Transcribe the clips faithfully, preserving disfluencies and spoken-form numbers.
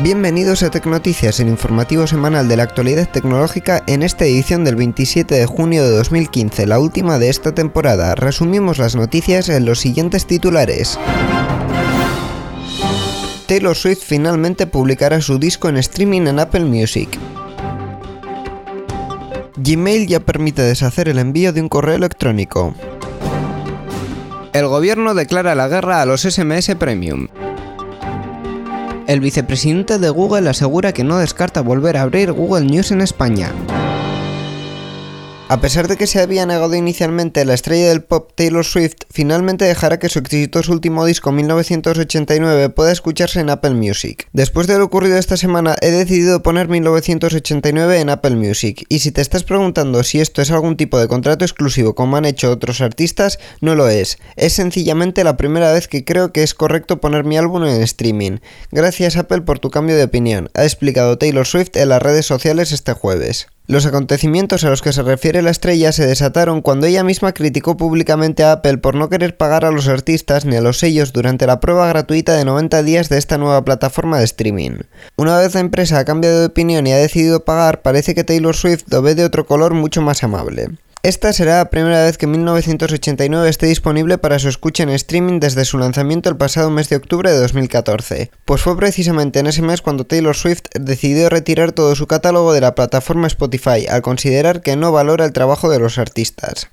Bienvenidos a Tecnoticias, el informativo semanal de la actualidad tecnológica en esta edición del veintisiete de junio de dos mil quince, la última de esta temporada. Resumimos las noticias en los siguientes titulares. Taylor Swift finalmente publicará su disco en streaming en Apple Music. Gmail ya permite deshacer el envío de un correo electrónico. El gobierno declara la guerra a los ese eme ese Premium. El vicepresidente de Google asegura que no descarta volver a abrir Google News en España. A pesar de que se había negado inicialmente, la estrella del pop Taylor Swift finalmente dejará que su exitoso último disco mil novecientos ochenta y nueve pueda escucharse en Apple Music. Después de lo ocurrido esta semana, he decidido poner mil novecientos ochenta y nueve en Apple Music, y si te estás preguntando si esto es algún tipo de contrato exclusivo como han hecho otros artistas, no lo es. Es sencillamente la primera vez que creo que es correcto poner mi álbum en streaming. Gracias Apple por tu cambio de opinión, ha explicado Taylor Swift en las redes sociales este jueves. Los acontecimientos a los que se refiere la estrella se desataron cuando ella misma criticó públicamente a Apple por no querer pagar a los artistas ni a los sellos durante la prueba gratuita de noventa días de esta nueva plataforma de streaming. Una vez la empresa ha cambiado de opinión y ha decidido pagar, parece que Taylor Swift lo ve de otro color mucho más amable. Esta será la primera vez que mil novecientos ochenta y nueve esté disponible para su escucha en streaming desde su lanzamiento el pasado mes de octubre de dos mil catorce, pues fue precisamente en ese mes cuando Taylor Swift decidió retirar todo su catálogo de la plataforma Spotify, al considerar que no valora el trabajo de los artistas.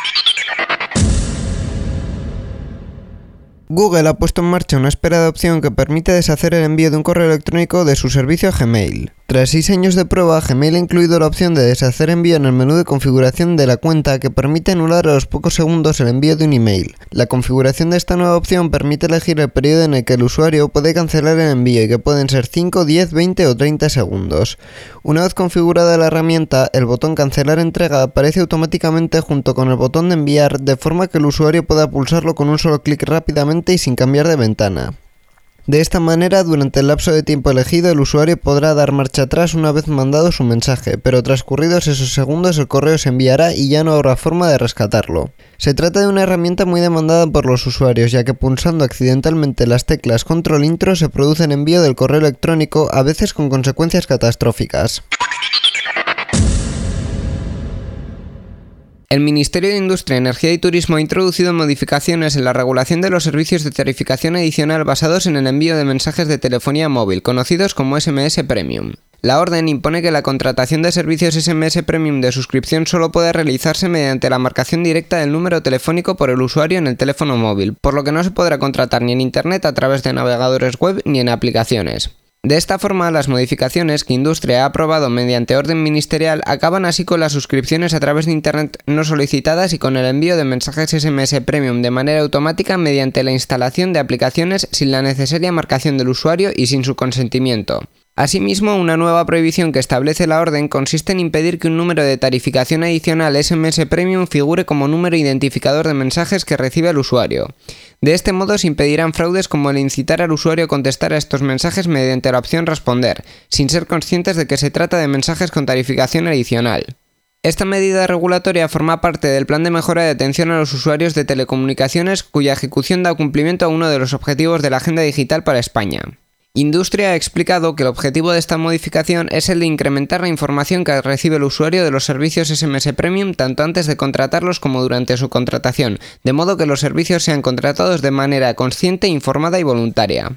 Google ha puesto en marcha una esperada opción que permite deshacer el envío de un correo electrónico de su servicio Gmail. Tras seis años de prueba, Gmail ha incluido la opción de deshacer envío en el menú de configuración de la cuenta que permite anular a los pocos segundos el envío de un email. La configuración de esta nueva opción permite elegir el periodo en el que el usuario puede cancelar el envío y que pueden ser cinco, diez, veinte o treinta segundos. Una vez configurada la herramienta, el botón cancelar entrega aparece automáticamente junto con el botón de enviar, de forma que el usuario pueda pulsarlo con un solo clic rápidamente y sin cambiar de ventana. De esta manera, durante el lapso de tiempo elegido, el usuario podrá dar marcha atrás una vez mandado su mensaje, pero transcurridos esos segundos el correo se enviará y ya no habrá forma de rescatarlo. Se trata de una herramienta muy demandada por los usuarios, ya que pulsando accidentalmente las teclas Control Intro se produce el envío del correo electrónico, a veces con consecuencias catastróficas. El Ministerio de Industria, Energía y Turismo ha introducido modificaciones en la regulación de los servicios de tarificación adicional basados en el envío de mensajes de telefonía móvil, conocidos como ese eme ese Premium. La orden impone que la contratación de servicios ese eme ese Premium de suscripción solo puede realizarse mediante la marcación directa del número telefónico por el usuario en el teléfono móvil, por lo que no se podrá contratar ni en Internet a través de navegadores web ni en aplicaciones. De esta forma, las modificaciones que Industria ha aprobado mediante orden ministerial acaban así con las suscripciones a través de Internet no solicitadas y con el envío de mensajes ese eme ese Premium de manera automática mediante la instalación de aplicaciones sin la necesaria marcación del usuario y sin su consentimiento. Asimismo, una nueva prohibición que establece la orden consiste en impedir que un número de tarificación adicional ese eme ese Premium figure como número identificador de mensajes que recibe el usuario. De este modo se impedirán fraudes como el incitar al usuario a contestar a estos mensajes mediante la opción responder, sin ser conscientes de que se trata de mensajes con tarificación adicional. Esta medida regulatoria forma parte del plan de mejora de atención a los usuarios de telecomunicaciones, cuya ejecución da cumplimiento a uno de los objetivos de la Agenda Digital para España. Industria ha explicado que el objetivo de esta modificación es el de incrementar la información que recibe el usuario de los servicios ese eme ese Premium tanto antes de contratarlos como durante su contratación, de modo que los servicios sean contratados de manera consciente, informada y voluntaria.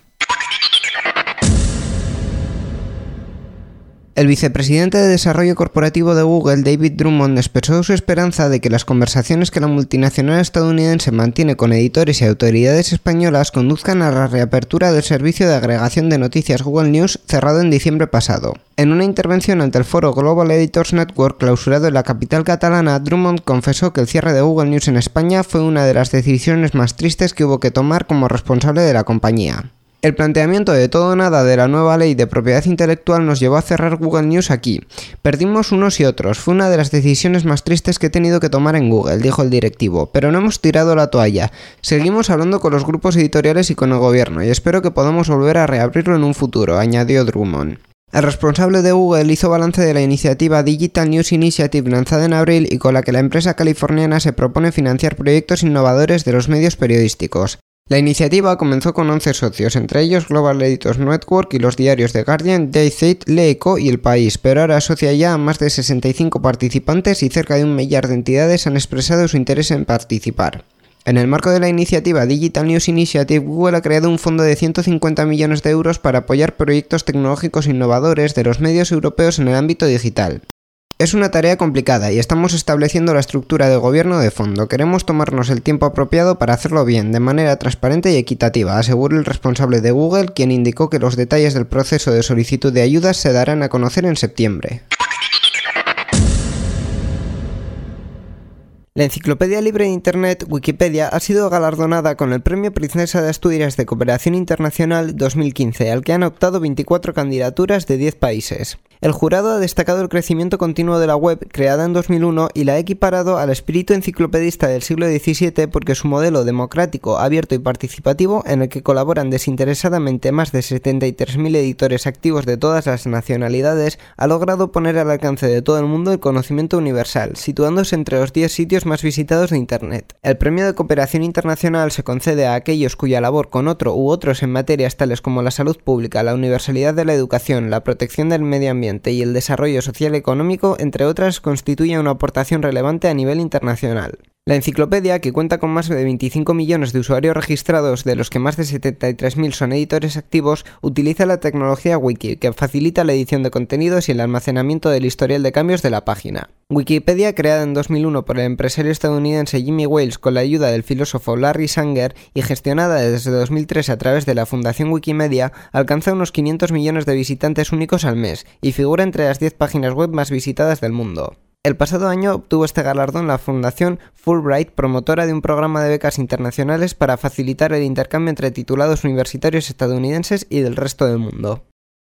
El vicepresidente de Desarrollo Corporativo de Google, David Drummond, expresó su esperanza de que las conversaciones que la multinacional estadounidense mantiene con editores y autoridades españolas conduzcan a la reapertura del servicio de agregación de noticias Google News cerrado en diciembre pasado. En una intervención ante el foro Global Editors Network clausurado en la capital catalana, Drummond confesó que el cierre de Google News en España fue una de las decisiones más tristes que hubo que tomar como responsable de la compañía. El planteamiento de todo o nada de la nueva ley de propiedad intelectual nos llevó a cerrar Google News aquí. Perdimos unos y otros, fue una de las decisiones más tristes que he tenido que tomar en Google, dijo el directivo, pero no hemos tirado la toalla. Seguimos hablando con los grupos editoriales y con el gobierno, y espero que podamos volver a reabrirlo en un futuro, añadió Drummond. El responsable de Google hizo balance de la iniciativa Digital News Initiative lanzada en abril y con la que la empresa californiana se propone financiar proyectos innovadores de los medios periodísticos. La iniciativa comenzó con once socios, entre ellos Global Editors Network y los diarios The Guardian, The Zate, Le Eco y El País, pero ahora asocia ya a más de sesenta y cinco participantes y cerca de un millar de entidades han expresado su interés en participar. En el marco de la iniciativa Digital News Initiative, Google ha creado un fondo de ciento cincuenta millones de euros para apoyar proyectos tecnológicos innovadores de los medios europeos en el ámbito digital. Es una tarea complicada y estamos estableciendo la estructura de gobierno de fondo. Queremos tomarnos el tiempo apropiado para hacerlo bien, de manera transparente y equitativa, aseguró el responsable de Google, quien indicó que los detalles del proceso de solicitud de ayudas se darán a conocer en septiembre. La enciclopedia libre de Internet, Wikipedia, ha sido galardonada con el Premio Princesa de Asturias de Cooperación Internacional dos mil quince, al que han optado veinticuatro candidaturas de diez países. El jurado ha destacado el crecimiento continuo de la web, creada en dos mil uno, y la ha equiparado al espíritu enciclopedista del siglo diecisiete porque su modelo democrático, abierto y participativo, en el que colaboran desinteresadamente más de setenta y tres mil editores activos de todas las nacionalidades, ha logrado poner al alcance de todo el mundo el conocimiento universal, situándose entre los diez sitios más visitados de Internet. El Premio de Cooperación Internacional se concede a aquellos cuya labor con otro u otros en materias tales como la salud pública, la universalidad de la educación, la protección del medio ambiente y el desarrollo social y económico, entre otras, constituye una aportación relevante a nivel internacional. La enciclopedia, que cuenta con más de veinticinco millones de usuarios registrados, de los que más de setenta y tres mil son editores activos, utiliza la tecnología Wiki, que facilita la edición de contenidos y el almacenamiento del historial de cambios de la página. Wikipedia, creada en dos mil uno por el empresario estadounidense Jimmy Wales con la ayuda del filósofo Larry Sanger y gestionada desde dos mil tres a través de la Fundación Wikimedia, alcanza unos quinientos millones de visitantes únicos al mes y figura entre las diez páginas web más visitadas del mundo. El pasado año obtuvo este galardón la Fundación Fulbright, promotora de un programa de becas internacionales para facilitar el intercambio entre titulados universitarios estadounidenses y del resto del mundo.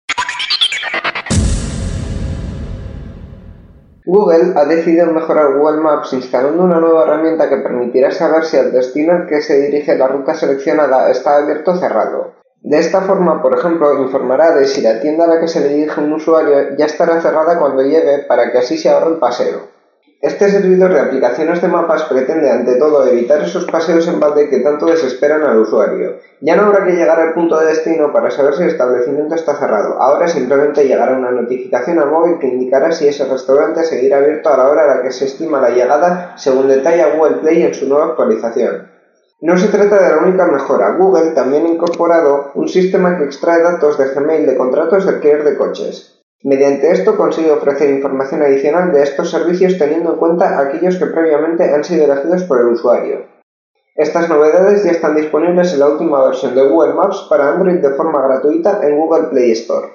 Google ha decidido mejorar Google Maps instalando una nueva herramienta que permitirá saber si el destino al que se dirige la ruta seleccionada está abierto o cerrado. De esta forma, por ejemplo, informará de si la tienda a la que se dirige un usuario ya estará cerrada cuando llegue para que así se ahorre el paseo. Este servidor de aplicaciones de mapas pretende ante todo evitar esos paseos en balde que tanto desesperan al usuario. Ya no habrá que llegar al punto de destino para saber si el establecimiento está cerrado. Ahora simplemente llegará una notificación al móvil que indicará si ese restaurante seguirá abierto a la hora a la que se estima la llegada, según detalla Google Play en su nueva actualización. No se trata de la única mejora. Google también ha incorporado un sistema que extrae datos de Gmail de contratos de alquiler de coches. Mediante esto consigue ofrecer información adicional de estos servicios teniendo en cuenta aquellos que previamente han sido elegidos por el usuario. Estas novedades ya están disponibles en la última versión de Google Maps para Android de forma gratuita en Google Play Store.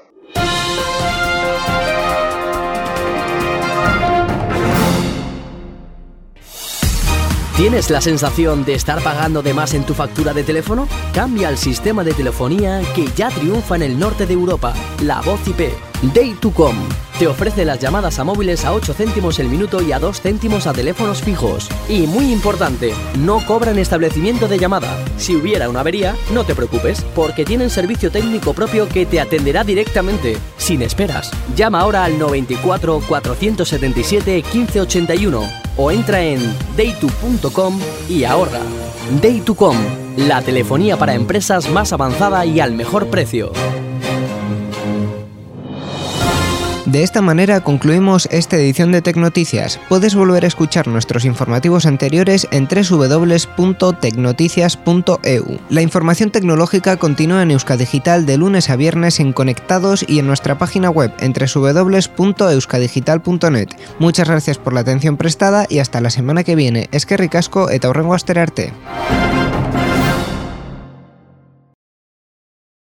¿Tienes la sensación de estar pagando de más en tu factura de teléfono? Cambia al sistema de telefonía que ya triunfa en el norte de Europa, la voz I P. Day to Com te ofrece las llamadas a móviles a ocho céntimos el minuto y a dos céntimos a teléfonos fijos. Y muy importante, no cobran establecimiento de llamada. Si hubiera una avería, no te preocupes, porque tienen servicio técnico propio que te atenderá directamente, sin esperas. Llama ahora al noventa y cuatro, cuatrocientos setenta y siete, quince ochenta y uno o entra en dayto punto com y ahorra. Day to Com, la telefonía para empresas más avanzada y al mejor precio. De esta manera concluimos esta edición de Tecnoticias. Puedes volver a escuchar nuestros informativos anteriores en doble u doble u doble u punto tecnoticias punto e u. La información tecnológica continúa en Euskadigital de lunes a viernes en Conectados y en nuestra página web en doble u doble u doble u punto euskadigital punto net. Muchas gracias por la atención prestada y hasta la semana que viene. Eskerrik asko eta hurrengo astera arte.